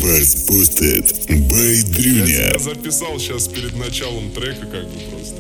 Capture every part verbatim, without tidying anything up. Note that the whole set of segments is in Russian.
First Boosted by Drünia. Я записал сейчас перед началом трека как бы просто.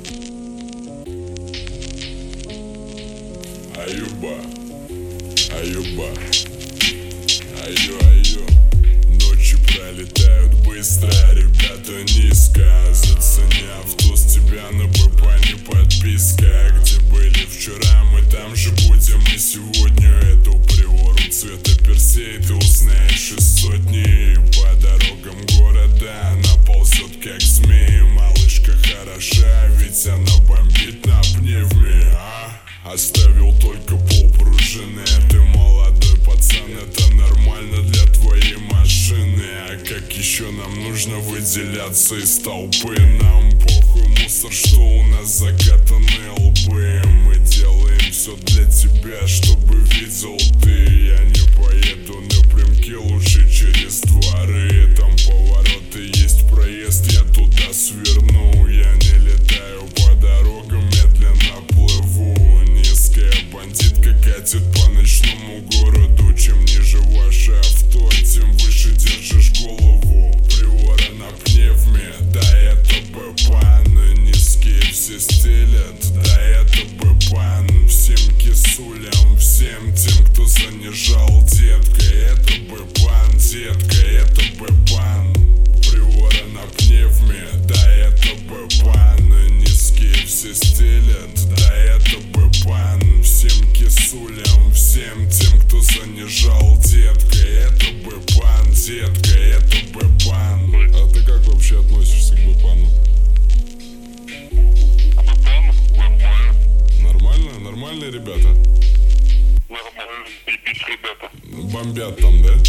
Аюба, аюба, аю, аю. Ночи пролетают быстро, ребята низко. Заценяв туз тебя на БП не подписка. Где были вчера, мы там же будем и сегодня. Эту приору цвета персей ты узнаешь из сотни. По дорогам города она ползет как змея. Малышка хороша, ведь она бомбит на пневме, а? Оставил только полпружины. Ты молодой пацан, это нормально для твоей машины. А как еще нам нужно выделяться из толпы? Нам похуй мусор, что у нас закатаны лбы. Мы делаем все для тебя, чтобы видел ты. Я не поеду напрямки, лучше через дворы. Там повороты, есть проезд, я туда сверну. Я не летаю по дорогам, медленно плыву. Низкая бандитка катит по ночному городу. Чем ниже ваше авто, тем выше держишь голову. Приора на пневме, да это бэпан. Низкие все стелят, да это бэпан. Всем кисулям, всем тем, кто занижал, детка, это бэпан, детка, это бэпан. Приора на пневме, да это бэпан. Низкие все стелят, да это бэпан. Всем кисулям, всем тем, кто занижал, детка, это бэпан, детка, это бэпан. А ты как вообще относишься к бэпану? Бэпан? Нормально. Нормально? Нормальные ребята? Нормально. Пипец, ребята. Бомбят там, да?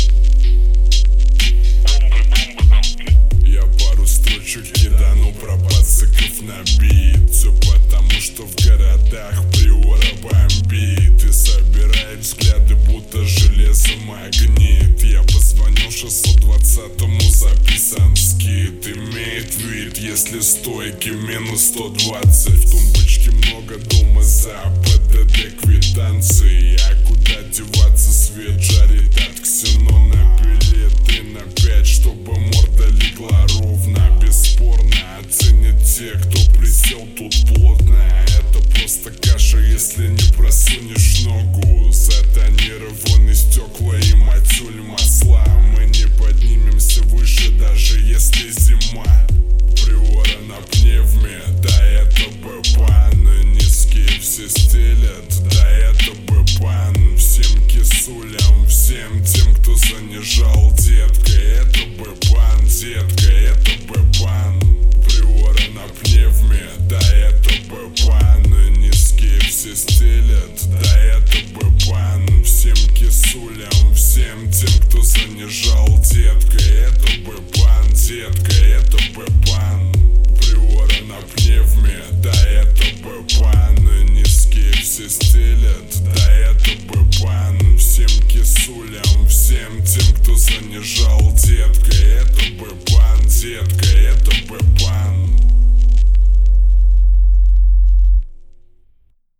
Бомбы, бомбы там. Я пару строчек кидану про пацаков на бит. Все потому, что в городах приора бомбит. И собирает взгляды, будто железо магнит. Я позвонил шестьсот двадцатому, записан скид. Имеет вид, если стойки минус сто двадцать. В тумбочке много дома за ПДД квитанции. А куда деваться, свет жарит от ксенона. Пиле три на пять, чтобы морда легла ровно. Бесспорно оценят те, кто присел тут плотно. Это просто каша, если не просунешь ногу. Затонированные стекла и матюль масла. Мы не поднимемся выше, даже если зима. Приора на пневме, да это бэпан. Низкие все стелят, да это бэпан. Всем кисулям, всем тем, кто занижал, детка, это бэпан, детка, это бэпан. Приора на пневме, да это бэпан. Низкие все стелят, да это бэпан. Всем кисулям, всем тем, кто занижал, детка, это бэпан, детка, это бэпан. Приора на пневме, да это бэпан. Низкие все стелят, да это бэпан. Всем кисулям, всем тем, кто занижал, детка, это бэпан, детка, это бэпан.